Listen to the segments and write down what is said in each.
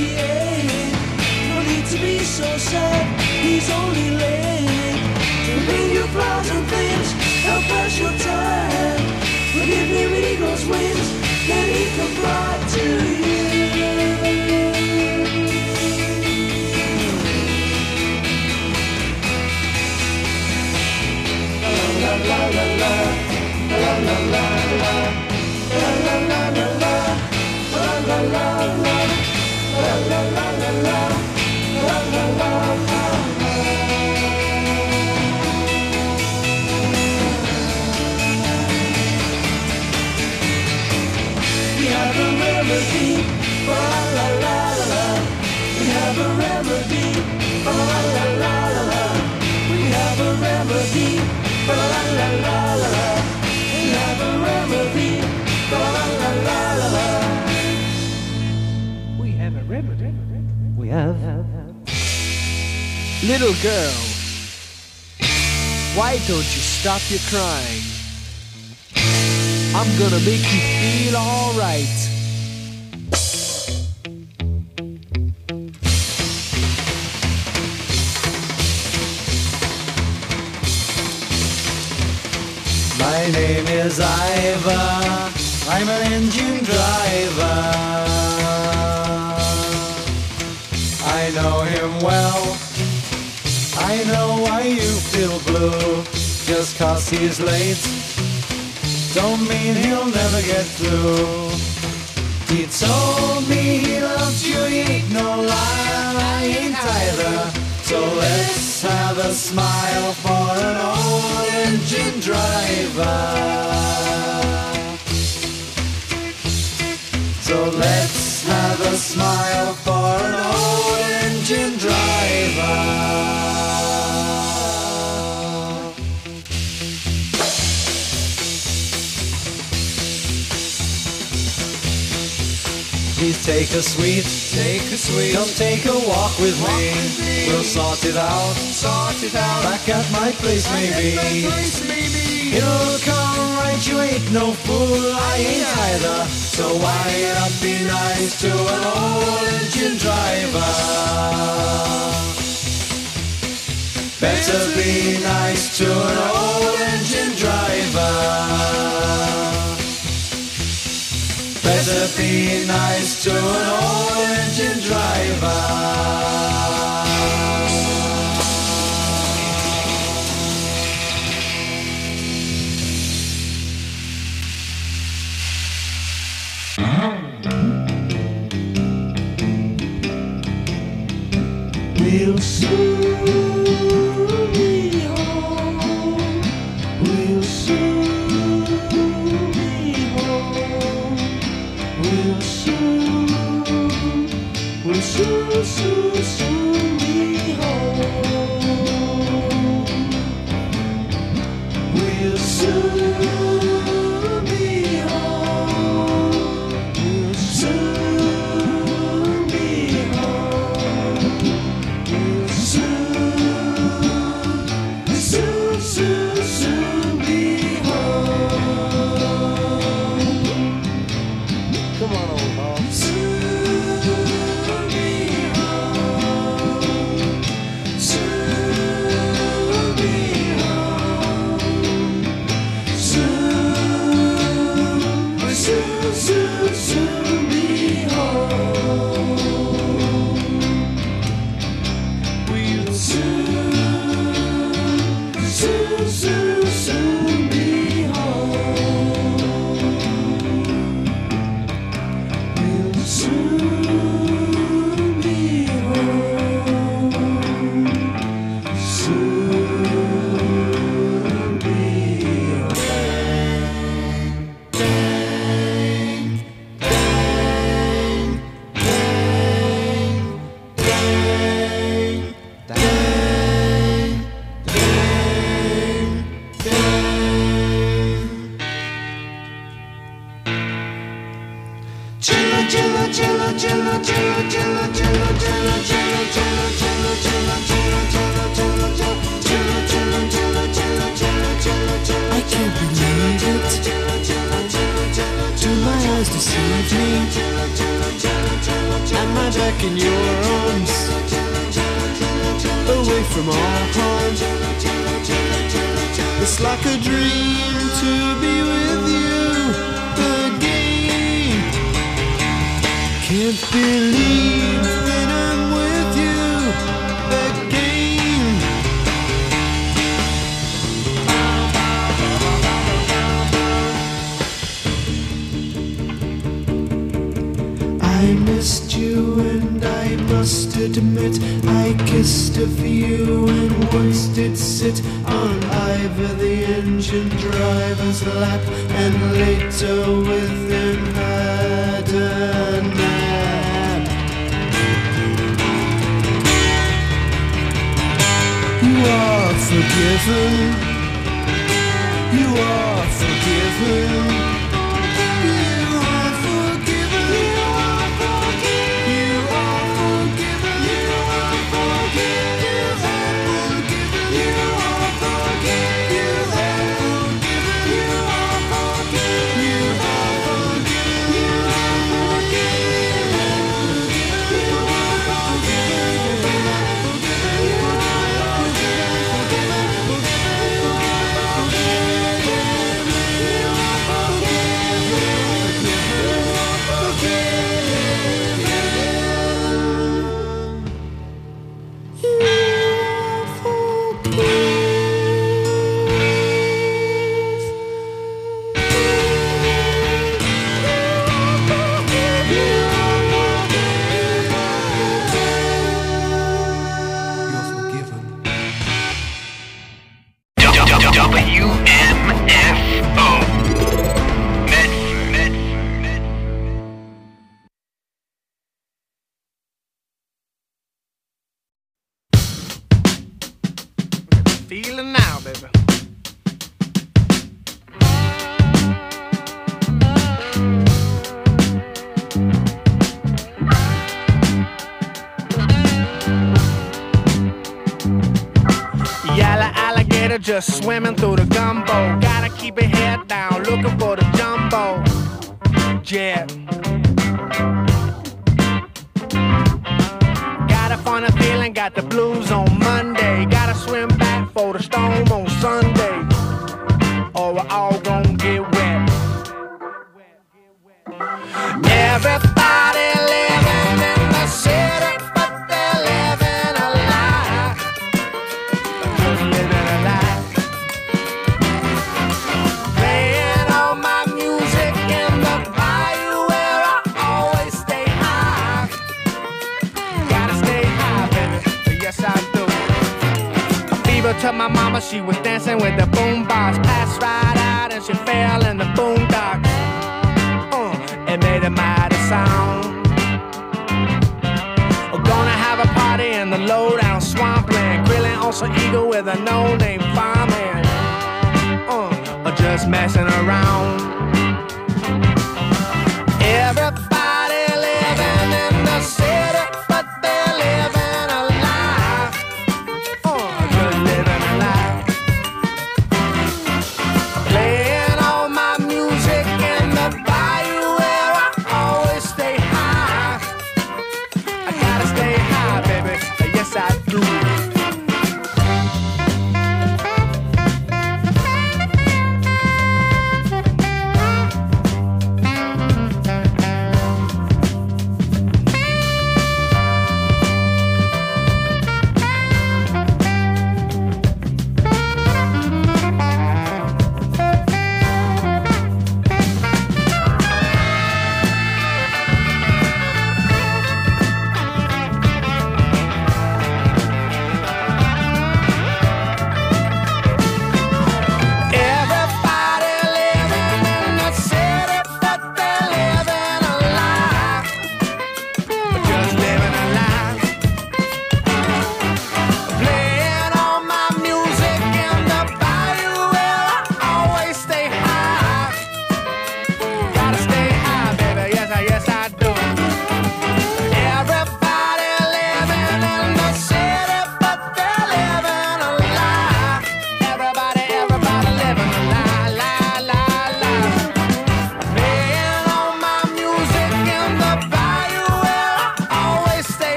she ain't. No need to be so sad, he's only late. To bring you flowers and things, help pass your time. But give him eagle's wings, then he can fly to you. La la la la, la la la la, la la la la la, la la la la, la la la la la, la la la la. We have a remedy, la la la la. We have a remedy, la la la la. We have a remedy, la la la la. We have a remedy, la la la la. We have a remedy. We have. Little girl, why don't you stop your crying? I'm gonna make you feel alright. My name is Ivor, I'm an engine driver. I know him well, I know why you feel blue. Just 'cause he's late don't mean he'll never get through. He told me he loves you, he ain't no liar, I ain't either. So let's have a smile for an old engine driver. So let's have a smile for an old engine driver. Please take a sweet, come take a walk with me. We'll sort it out, back at my place maybe. It'll come right, you ain't no fool, I ain't either. So why not be nice to an old engine driver? Better be nice to an old engine driver. Better be nice to an old engine driver. We'll soon be home. We'll soon be home. We'll soon be home. We'll soon be home. We'll soon be home. We'll soon be home. Come on, old Hall. Soon be home. We'll soon be home. We'll soon be home. Soon be I can't believe it. To my lies deceive me, and my back in your arms, away from all harm. It's like a dream to be with you again. Can't believe that I'm with you again. I missed you and I must admit I kissed a few and once did sit on either the engine driver's lap and later with him had a nap. You are forgiven. You are forgiven. Feeling now, baby. Yellow alligator just swimming through the gumbo. Gotta keep your head down, looking for the jumbo jet. Got a funny feeling, got the blues on Monday. Gotta swim back for the storm on Sunday, or we're all gonna get wet. Everybody living in the city, but they're living a lie. Just living a lie. Playing all my music in the bayou where I always stay high. Gotta stay high, baby, yes I do. A fever to my mama, she was dancing with the boombox. Passed right out and she fell in the boondocks. It made a mighty sound. We're gonna have a party in the low-down swampland, grilling on some eagle with a no-name fireman. Or just messing around. Everybody living in the city, but they're living a lie. Just living a lie. Playing all my music in the bayou where I always stay high. I gotta stay high, baby, yes I do.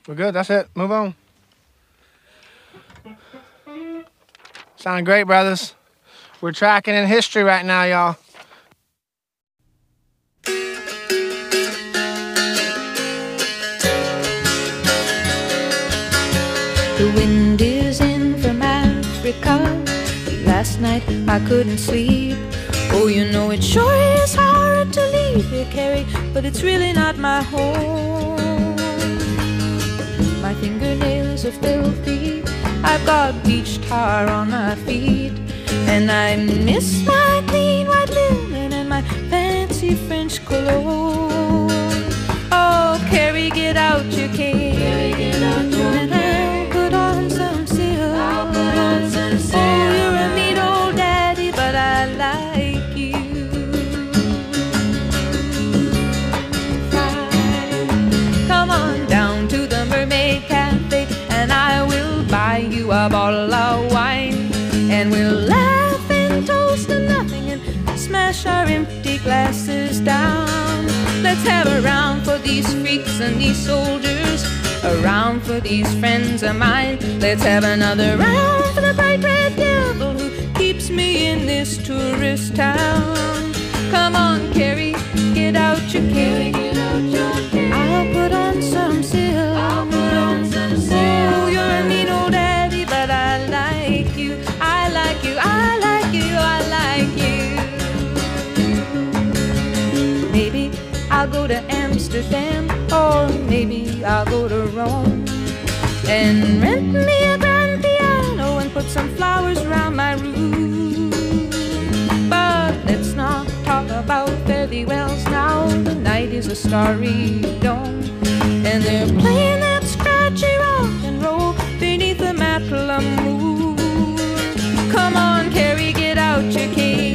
We're good. That's it. Move on. Sounding great, brothers. We're tracking in history right now, y'all. The wind is in from Africa. Last night I couldn't sleep. Oh, you know it sure is hard to leave here, Carrie, but it's really not my home. My fingernails are filthy. I've got beach tar on my feet, and I miss my clean white linen and my fancy French cologne. Oh, Carrie, get out your cane, and I'll put on some silk. Oh, you're a mean old daddy, but I like you. Come on down to the Mermaid Cafe, and I will buy you a bottle of wine, and we'll laugh and toast to nothing and smash our empty glasses down. Let's have a round for these freaks and these soldiers, a round for these friends of mine. Let's have another round for the bright red devil who keeps me in this tourist town. Come on, Carrie, get out your cane. I'll put on some silk. Oh, you're a mean old daddy, but I like you. I like you, I like you, I like you. Maybe I'll go to Amsterdam, or maybe I'll go to Rome, and rent me a grand piano and put some flowers around my room. But let's not talk about fairy wells now. The night is a starry dome, and they're playing that scratchy rock and roll beneath the Matla moon. Come on, Carrie, get out your cane.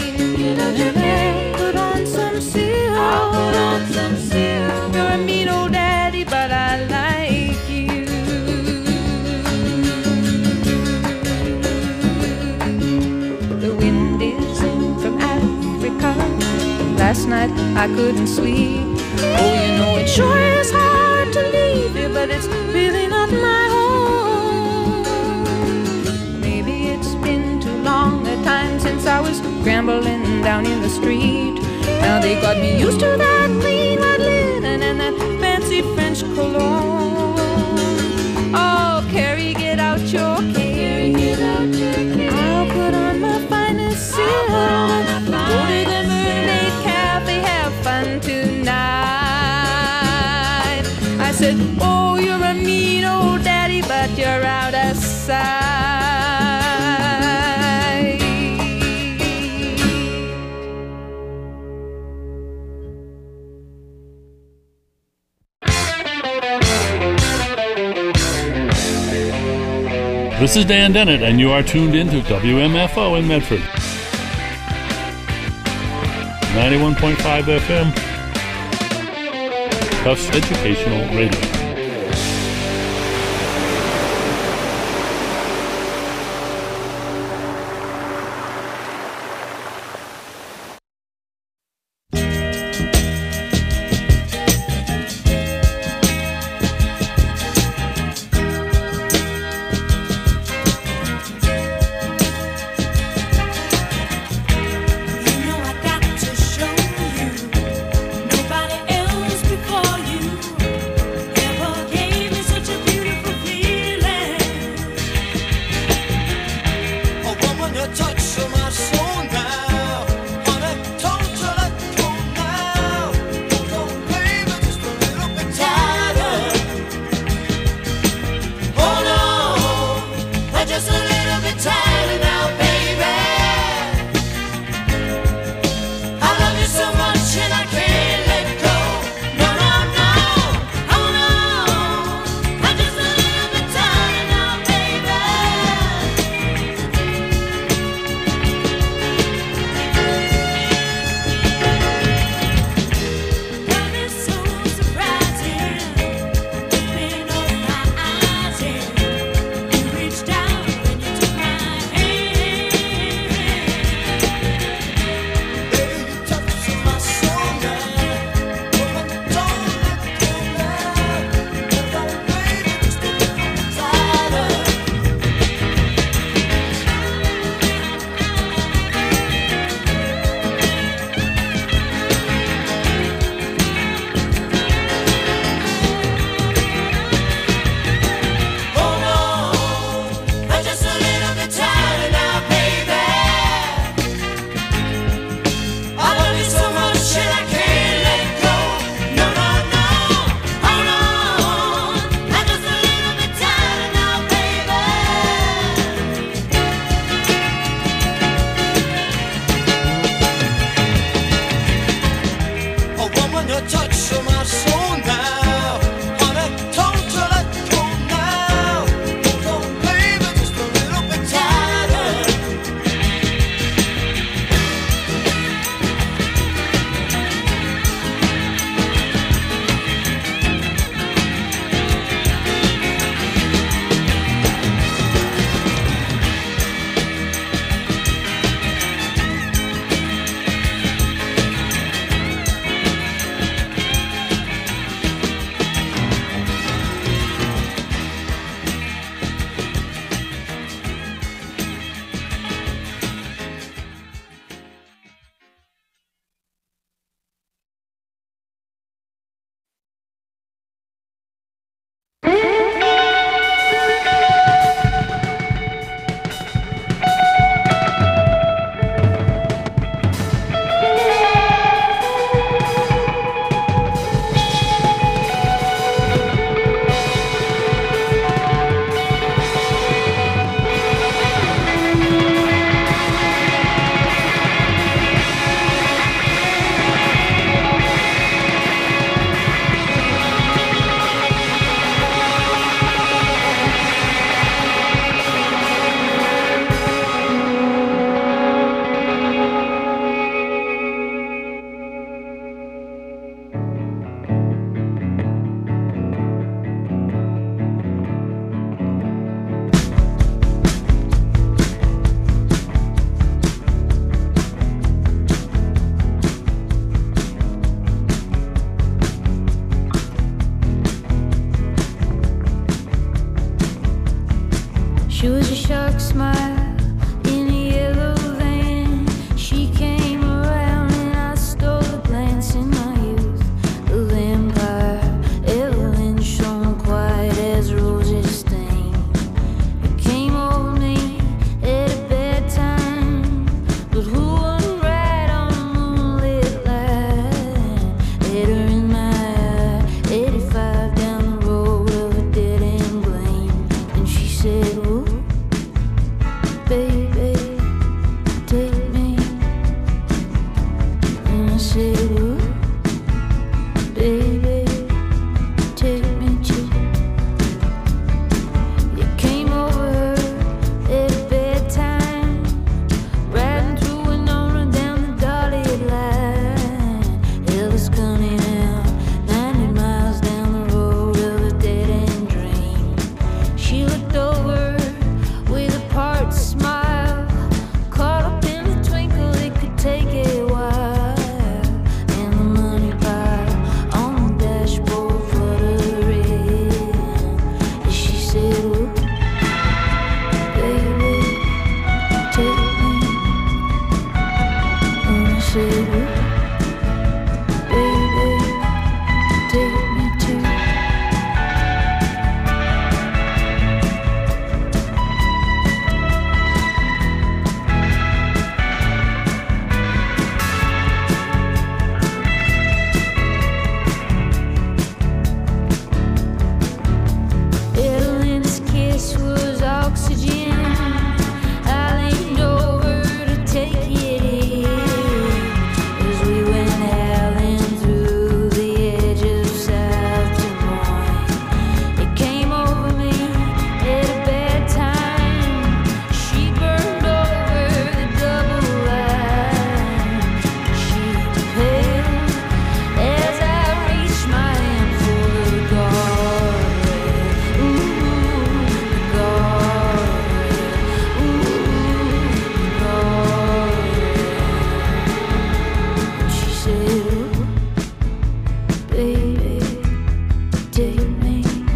Put on some silk. You're a mean old daddy, but I like you. The wind is in from Africa. Last night I couldn't sleep. Oh, you know it sure is hard to leave here, but it's really not my home. Maybe it's been too long a time since I was scrambling down in the street. Now they got me used to that clean white linen and that fancy French cologne. Oh, Carrie, get out your cane. I'll put on my finest silk. Go to the Mermaid Cafe, have fun tonight. I said, oh, you're a mean old daddy, but you're out of sight. This is Dan Dennett, and you are tuned in to WMFO in Medford. 91.5 FM. Tufts Educational Radio. Nobody else before you. a shark smile in a yellow van. She came around and I stole a glance in my youth. The vampire Evelyn shone quiet as roses stain. It came over me at a bad time, but who wouldn't ride on a moonlit line? Had her in my eye, 85 down the road of a dead end blame. And she said, "Ooh, baby, take me." And I said, "Ooh, baby, take me too." You came over her at a bad time, riding through Winona down the Dotted line. Elvis County now, 90 miles down the road of a dead end dream. She looked over with a part smile, caught up in the twinkle, it could take a while. And the money pile on the dashboard fluttering. And she said, "Ooh, baby, take me." And I said, "Ooh, baby, take me too." Evelyn's kiss was oxygen. I leaned over to take it in as we went howling through the edge of South Des Moines. It came over me at a bad time. She burned over the double line. She paled as I reached my hand for the guardrail. Ooh, the guardrail. Ooh, the guardrail. She said, "Ooh, baby, take me."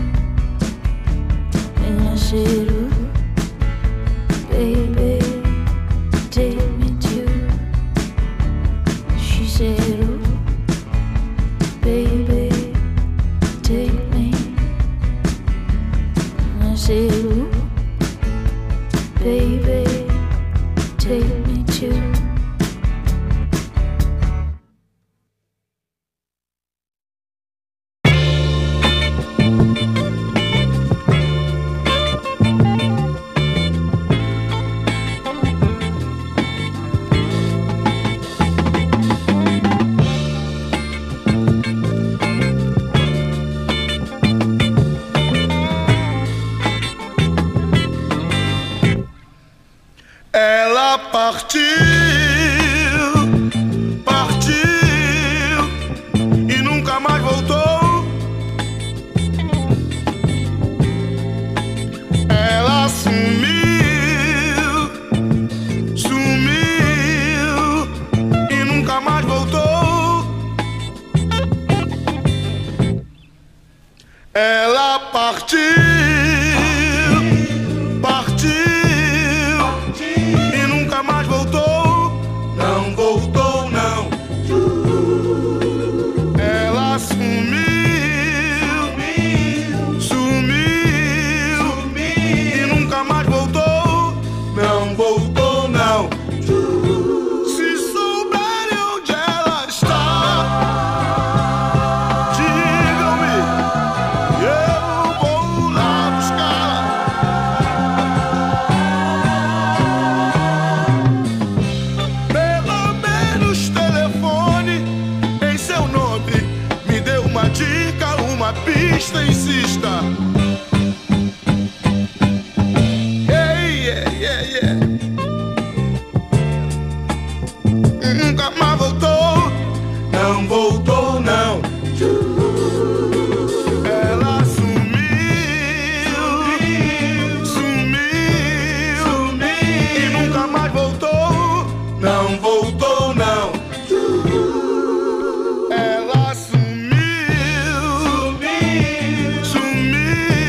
And I said, "Ooh, baby, take me too." She said, "Ooh, baby, take me." And I said, "Ooh, baby, take me too." Ela partiu, partiu e nunca mais voltou. Ela sumiu, sumiu e nunca mais voltou. Ela partiu, partiu e nunca mais voltou. Não voltou, não. Ela sumiu, sumiu e nunca mais voltou. Não voltou, não. Se souberem onde ela está, digam-me, eu vou lá buscar. Pelo menos telefone em seu nome, me dê uma dica, uma pista, insista. Yeah, yeah, yeah, yeah. Nunca mais voltou, não voltou, não. Ela sumiu, sumiu e nunca mais voltou, não voltou, não. Ela sumiu, sumiu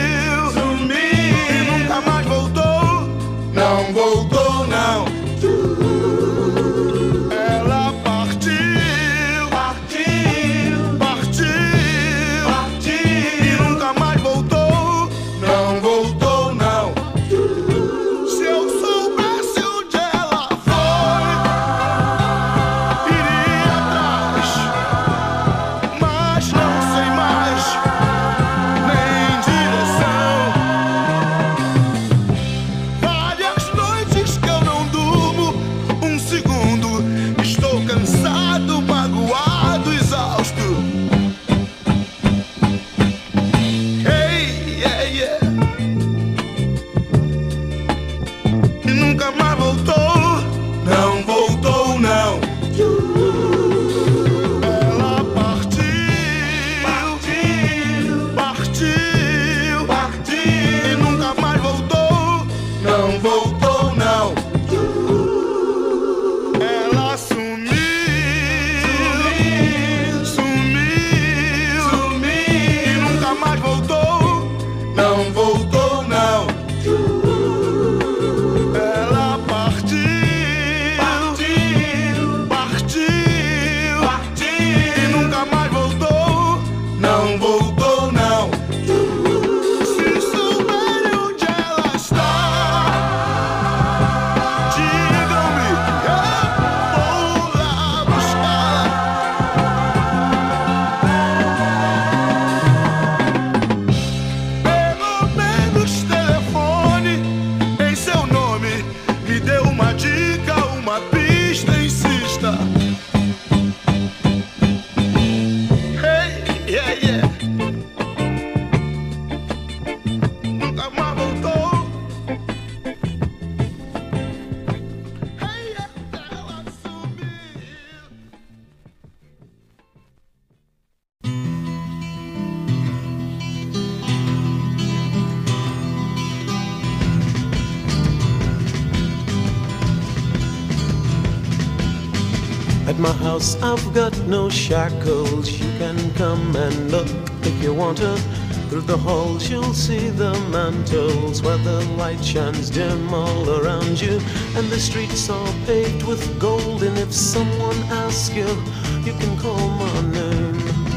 At my house I've got no shackles. You can come and look if you want to. Through the halls you'll see the mantles where the light shines dim all around you. And the streets are paved with gold. And if someone asks you, you can call my name.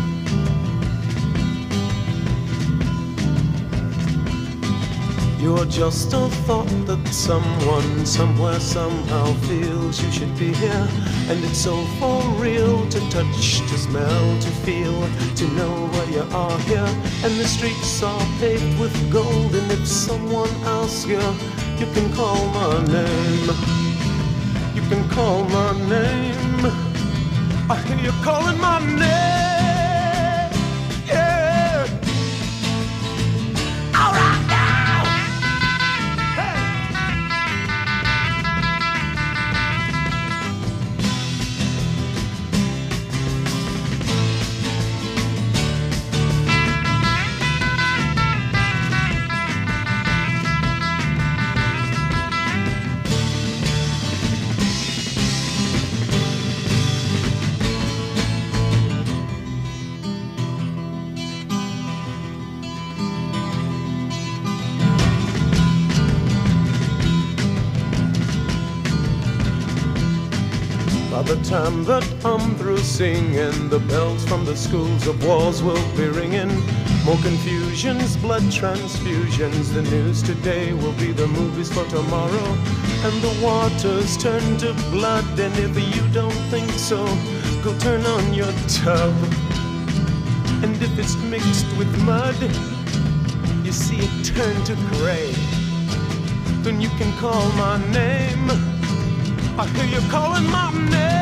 You're just a thought that someone, somewhere, somehow feels you should be here. And it's so for real to touch, to smell, to feel, to know why you are here. And the streets are paved with gold. And if someone asks you, you can call my name. You can call my name. I hear you calling my name. Yeah. All right now. By the time that I'm through singing, the bells from the schools of wars will be ringing. More confusions, blood transfusions. The news today will be the movies for tomorrow. And the waters turn to blood. And if you don't think so, go turn on your tub. And if it's mixed with mud, you see it turn to gray. Then you can call my name. I hear you calling my name.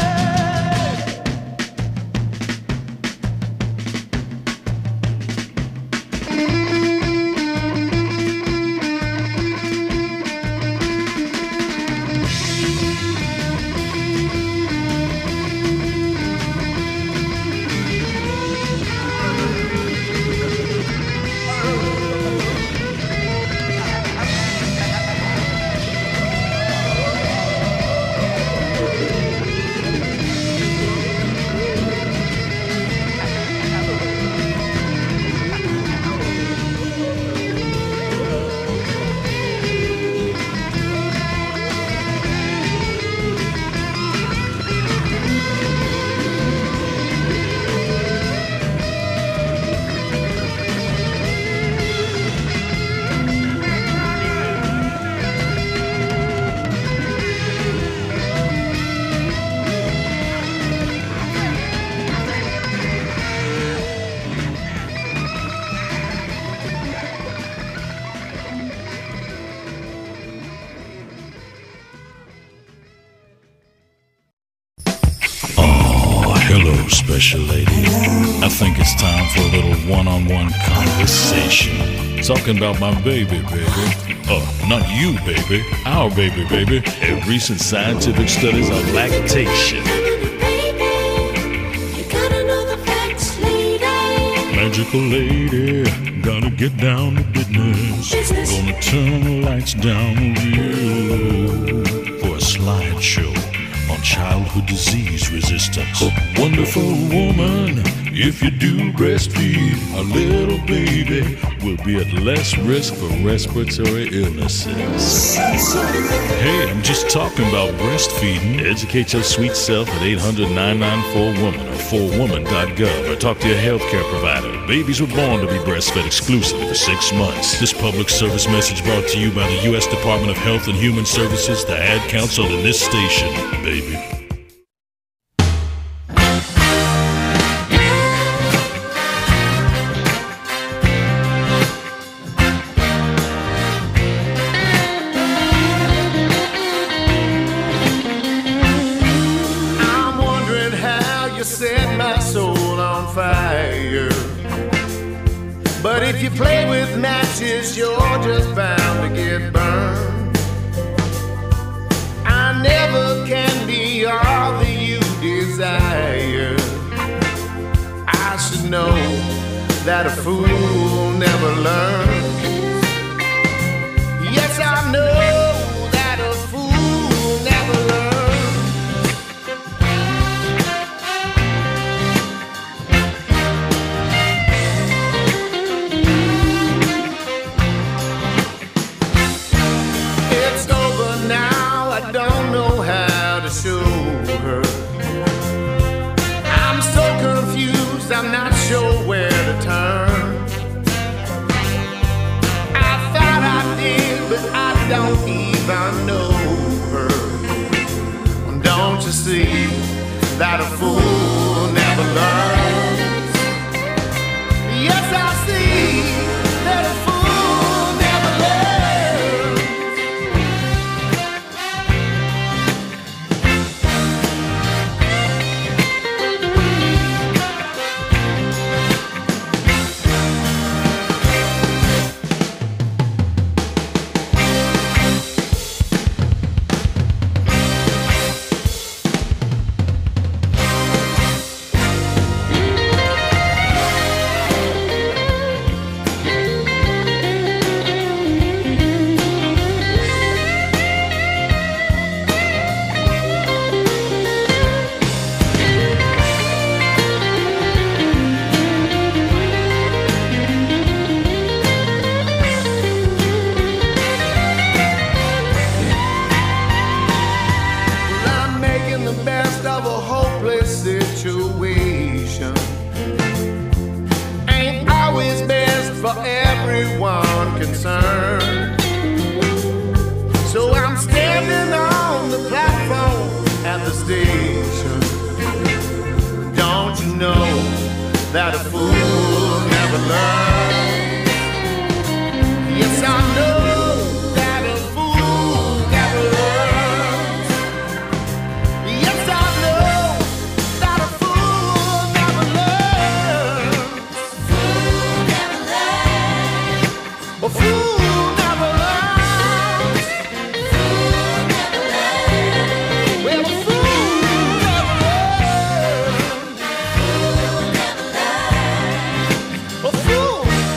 Special lady, I think it's time for a little one-on-one conversation. Talking about my baby, not you, baby, our baby, and recent scientific studies on lactation. Magical lady, gotta get down to business. Gonna turn the lights down real low for a slideshow on childhood disease resistance. Wonderful woman, if you do breastfeed, a little baby will be at less risk for respiratory illnesses. Hey, I'm just talking about breastfeeding. Educate your sweet self at 800-994-WOMAN or 4woman.gov or talk to your healthcare provider. Babies were born to be breastfed exclusively for 6 months. This public service message brought to you by the U.S. Department of Health and Human Services, the Ad Council, and this station, baby. But if you play with matches, you're just bound to get burned. I never can be all that you desire. I should know that a fool never learns. Yes, I know that a fool never learns. don't even know her. Don't you see that a fool never learns? Yes, I see that a fool never learns. Situation ain't always best for everyone concerned. So I'm standing on the platform at the station. Don't you know that a fool never learns? Yes, I know that a fool never learns. Yes, I know. A fool never learns. Well, a fool never learns. A fool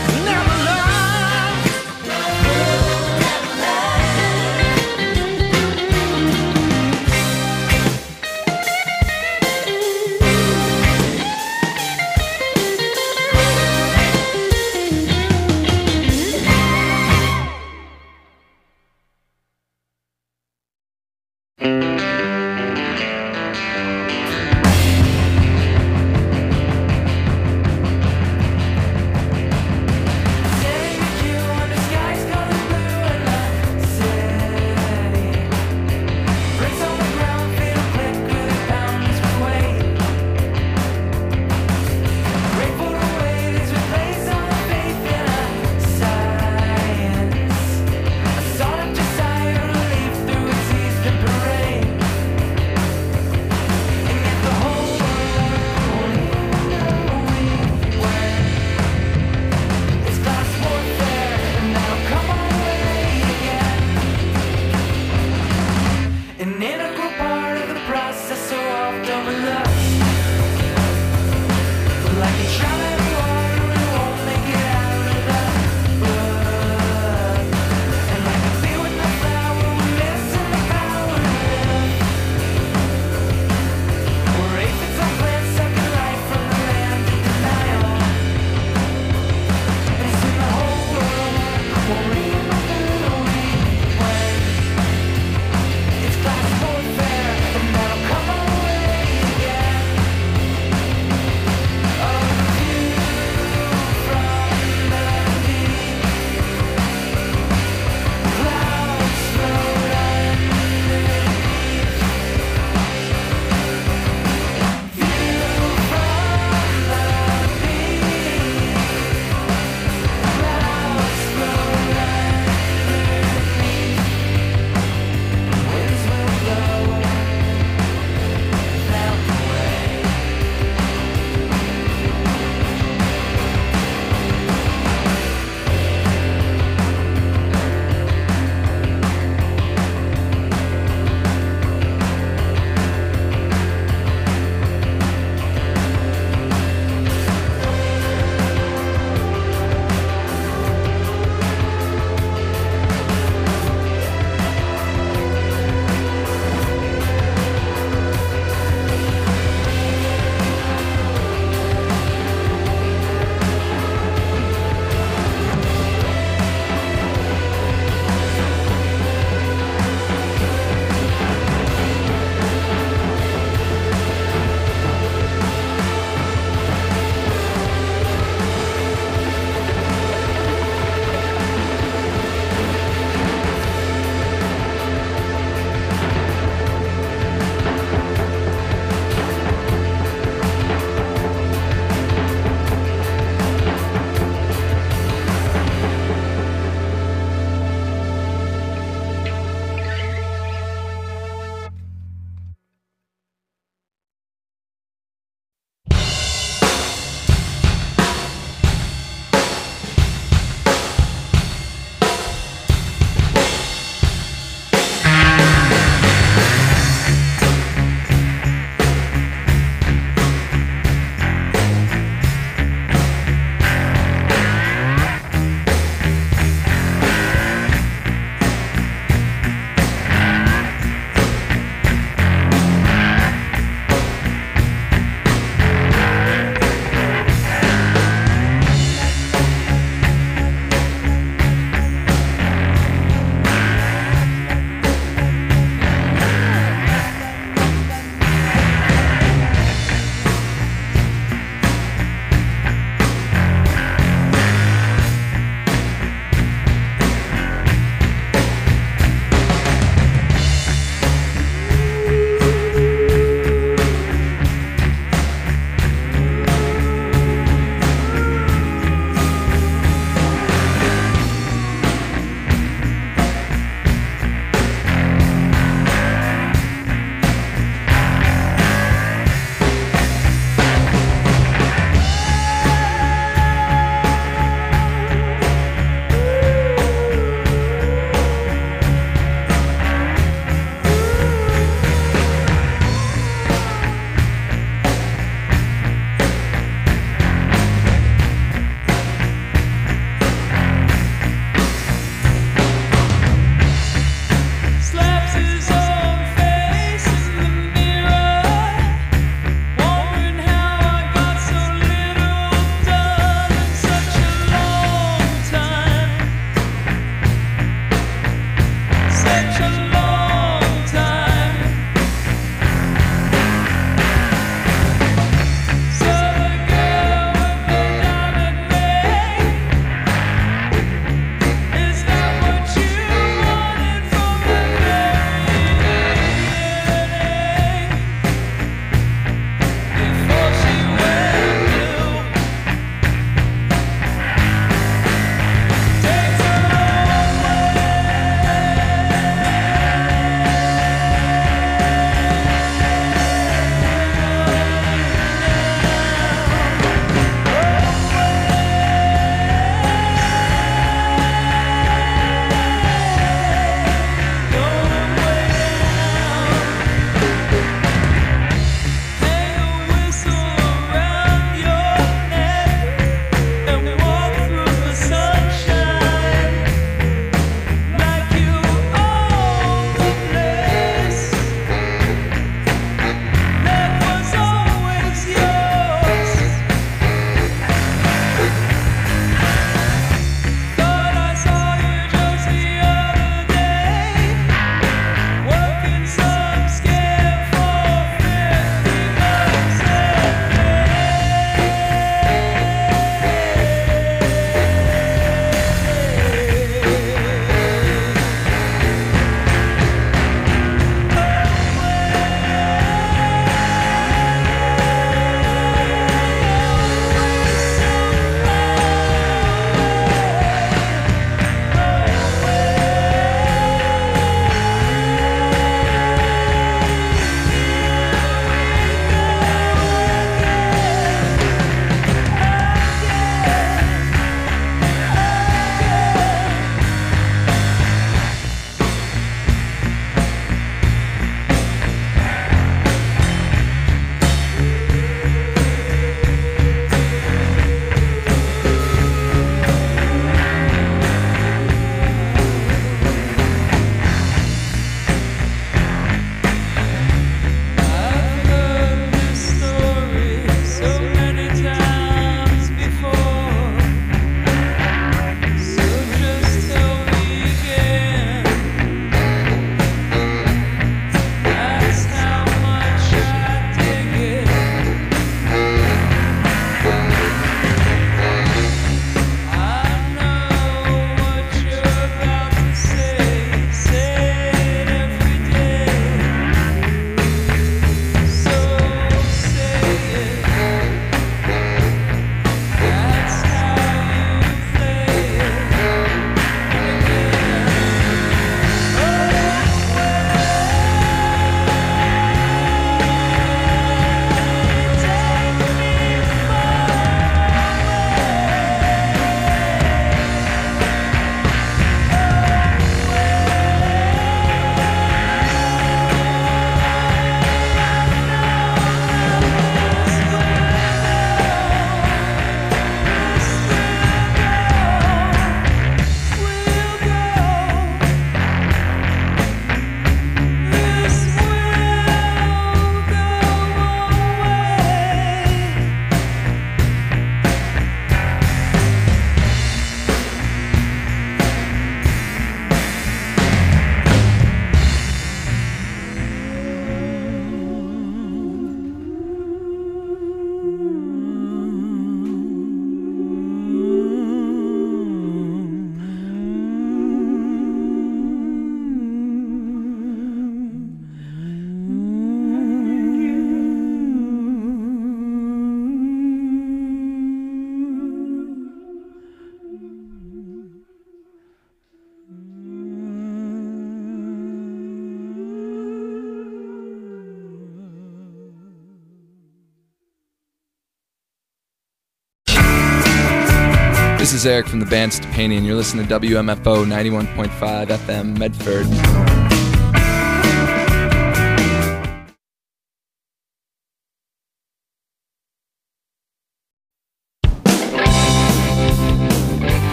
is Eric from the band Stepani, and you're listening to WMFO 91.5 FM Medford.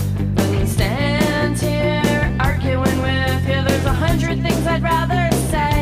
Things I'd rather say.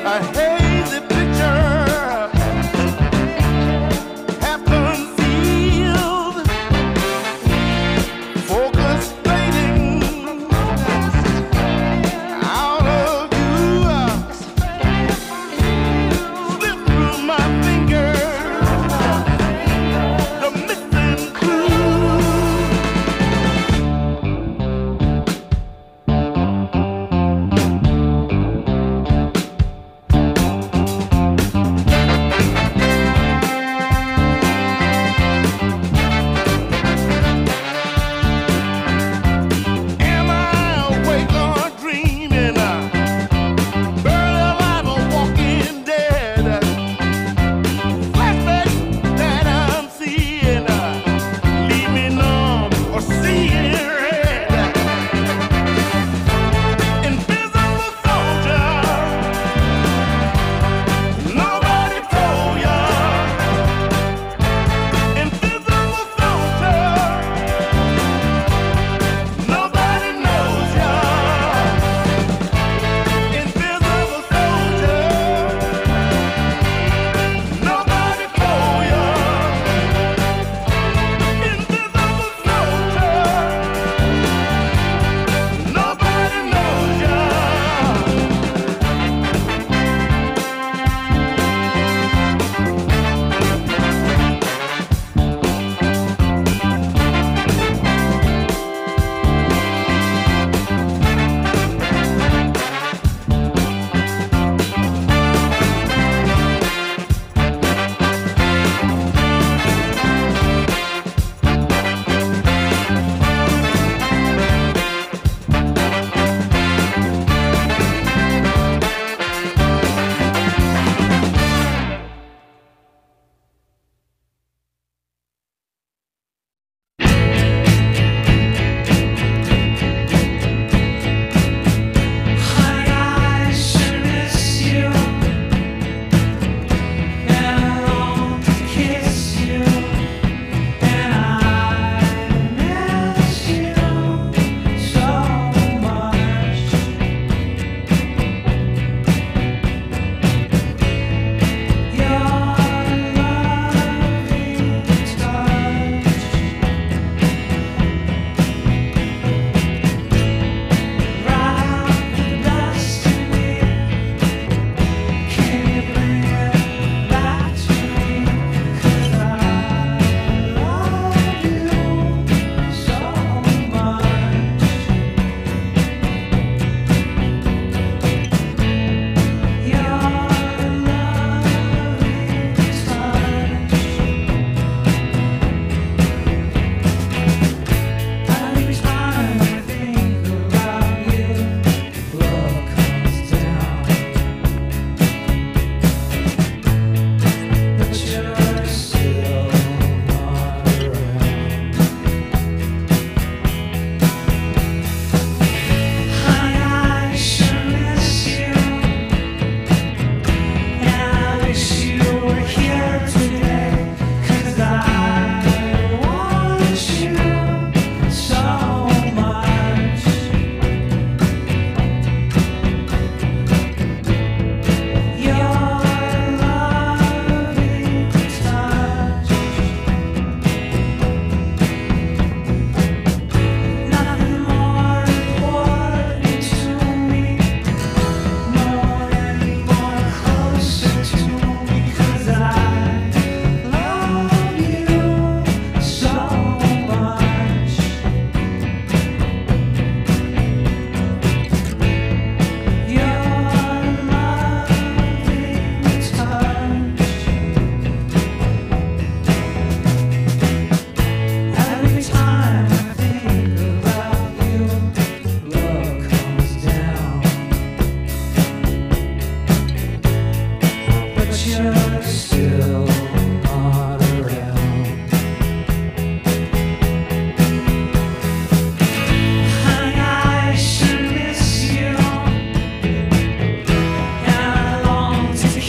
I hate